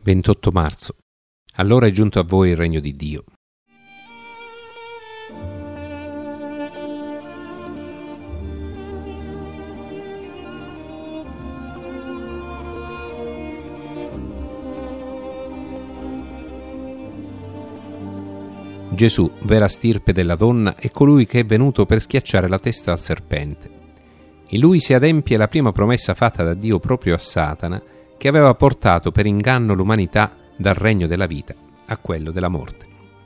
28 marzo. Allora è giunto a voi il regno di Dio. Gesù, vera stirpe della donna, è colui che è venuto per schiacciare la testa al serpente. In lui si adempie la prima promessa fatta da Dio proprio a Satana, che aveva portato per inganno l'umanità dal regno della vita a quello della morte.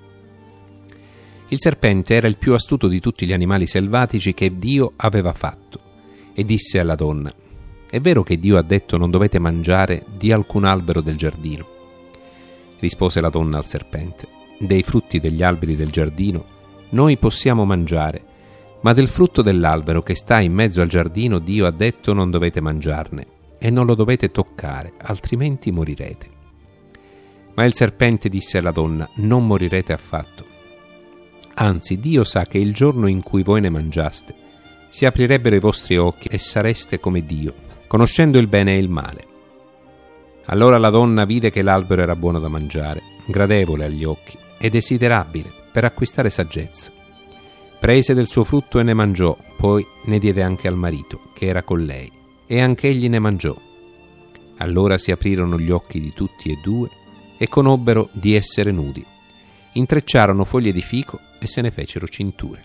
Il serpente era il più astuto di tutti gli animali selvatici che Dio aveva fatto e disse alla donna: «È vero che Dio ha detto non dovete mangiare di alcun albero del giardino?» Rispose la donna al serpente: «Dei frutti degli alberi del giardino noi possiamo mangiare, ma del frutto dell'albero che sta in mezzo al giardino Dio ha detto non dovete mangiarne e non lo dovete toccare, altrimenti morirete». Ma il serpente disse alla donna: «Non morirete affatto. Anzi, Dio sa che il giorno in cui voi ne mangiaste si aprirebbero i vostri occhi e sareste come Dio, conoscendo il bene e il male». Allora la donna vide che l'albero era buono da mangiare, gradevole agli occhi e desiderabile per acquistare saggezza. Prese del suo frutto e ne mangiò, poi ne diede anche al marito, che era con lei, e anch'egli ne mangiò. Allora si aprirono gli occhi di tutti e due e conobbero di essere nudi. Intrecciarono foglie di fico e se ne fecero cinture.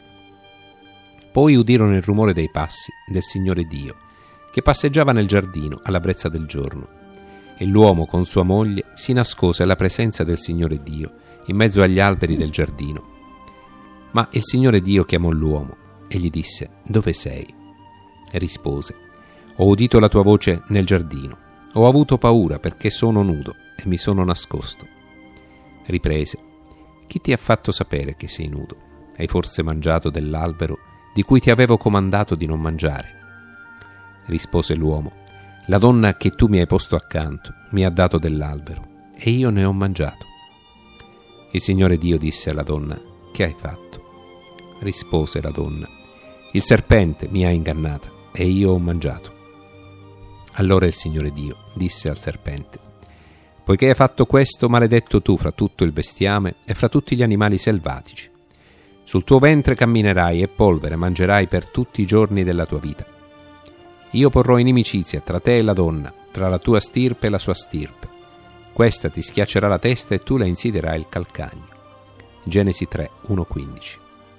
Poi udirono il rumore dei passi del Signore Dio, che passeggiava nel giardino alla brezza del giorno. E l'uomo con sua moglie si nascose alla presenza del Signore Dio in mezzo agli alberi del giardino. Ma il Signore Dio chiamò l'uomo e gli disse: «Dove sei?» E rispose: «Ho udito la tua voce nel giardino. Ho avuto paura perché sono nudo e mi sono nascosto». Riprese: «Chi ti ha fatto sapere che sei nudo? Hai forse mangiato dell'albero di cui ti avevo comandato di non mangiare?» Rispose l'uomo: «La donna che tu mi hai posto accanto mi ha dato dell'albero e io ne ho mangiato». Il Signore Dio disse alla donna: «Che hai fatto?» Rispose la donna: «Il serpente mi ha ingannata e io ho mangiato». Allora il Signore Dio disse al serpente: «Poiché hai fatto questo, maledetto tu fra tutto il bestiame e fra tutti gli animali selvatici. Sul tuo ventre camminerai e polvere mangerai per tutti i giorni della tua vita. Io porrò inimicizia tra te e la donna, tra la tua stirpe e la sua stirpe. Questa ti schiaccerà la testa e tu le insiderai il calcagno». Genesi 3, 1-15.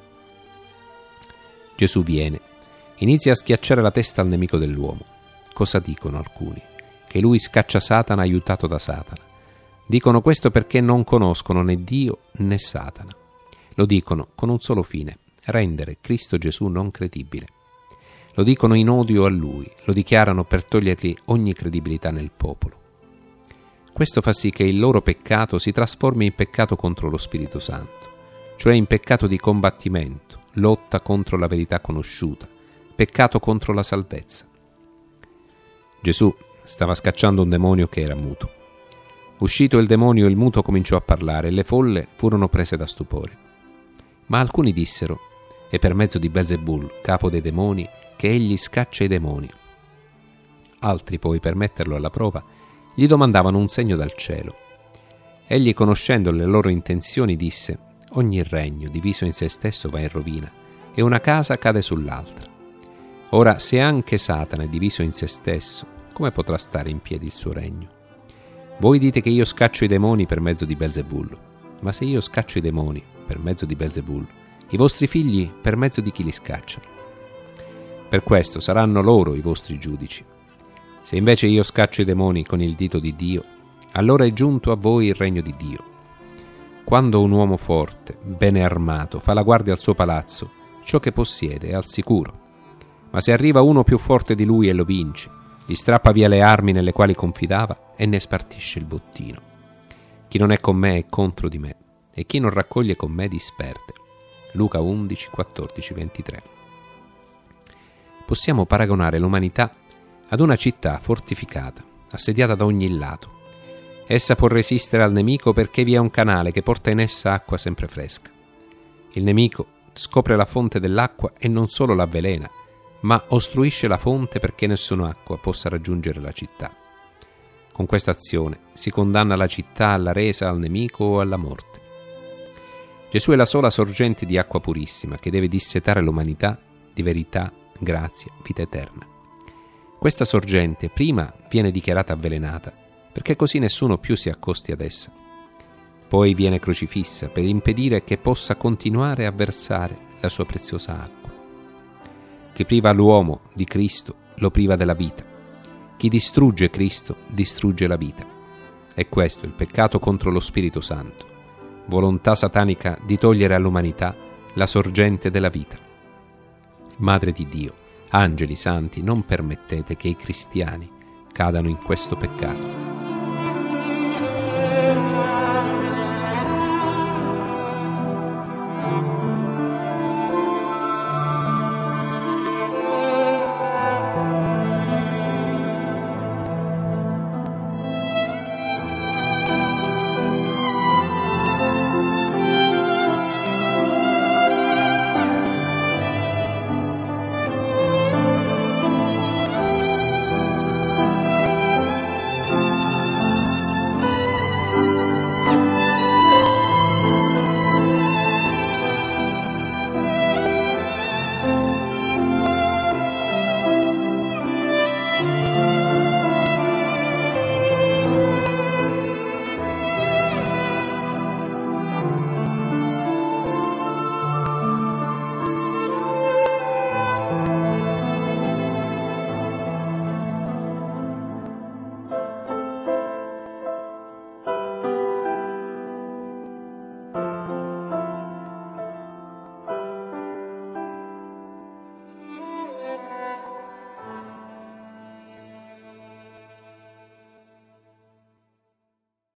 Gesù viene, inizia a schiacciare la testa al nemico dell'uomo. Cosa dicono alcuni? Che lui scaccia Satana aiutato da Satana. Dicono questo perché non conoscono né Dio né Satana. Lo dicono con un solo fine: rendere Cristo Gesù non credibile. Lo dicono in odio a Lui, lo dichiarano per togliergli ogni credibilità nel popolo. Questo fa sì che il loro peccato si trasformi in peccato contro lo Spirito Santo, cioè in peccato di combattimento, lotta contro la verità conosciuta, peccato contro la salvezza. Gesù stava scacciando un demonio che era muto. Uscito il demonio, il muto cominciò a parlare e le folle furono prese da stupore. Ma alcuni dissero: «È per mezzo di Belzebul, capo dei demoni, che egli scaccia i demoni». Altri poi, per metterlo alla prova, gli domandavano un segno dal cielo. Egli, conoscendo le loro intenzioni, disse: «Ogni regno diviso in se stesso va in rovina e una casa cade sull'altra. Ora, se anche Satana è diviso in se stesso, come potrà stare in piedi il suo regno? Voi dite che io scaccio i demoni per mezzo di Belzebul, ma se io scaccio i demoni per mezzo di Belzebul, i vostri figli per mezzo di chi li scacciano? Per questo saranno loro i vostri giudici. Se invece io scaccio i demoni con il dito di Dio, allora è giunto a voi il regno di Dio. Quando un uomo forte, bene armato, fa la guardia al suo palazzo, ciò che possiede è al sicuro. Ma se arriva uno più forte di lui e lo vince, gli strappa via le armi nelle quali confidava e ne spartisce il bottino. Chi non è con me è contro di me, e chi non raccoglie con me disperde». Luca 11, 14, 23. Possiamo paragonare l'umanità ad una città fortificata, assediata da ogni lato. Essa può resistere al nemico perché vi è un canale che porta in essa acqua sempre fresca. Il nemico scopre la fonte dell'acqua e non solo la avvelena, ma ostruisce la fonte perché nessuna acqua possa raggiungere la città. Con questa azione si condanna la città alla resa al nemico o alla morte. Gesù è la sola sorgente di acqua purissima che deve dissetare l'umanità di verità, grazia, vita eterna. Questa sorgente prima viene dichiarata avvelenata, perché così nessuno più si accosti ad essa. Poi viene crocifissa per impedire che possa continuare a versare la sua preziosa acqua. Chi priva l'uomo di Cristo lo priva della vita. Chi distrugge Cristo distrugge la vita. È questo il peccato contro lo Spirito Santo, volontà satanica di togliere all'umanità la sorgente della vita. Madre di Dio, angeli santi, non permettete che i cristiani cadano in questo peccato.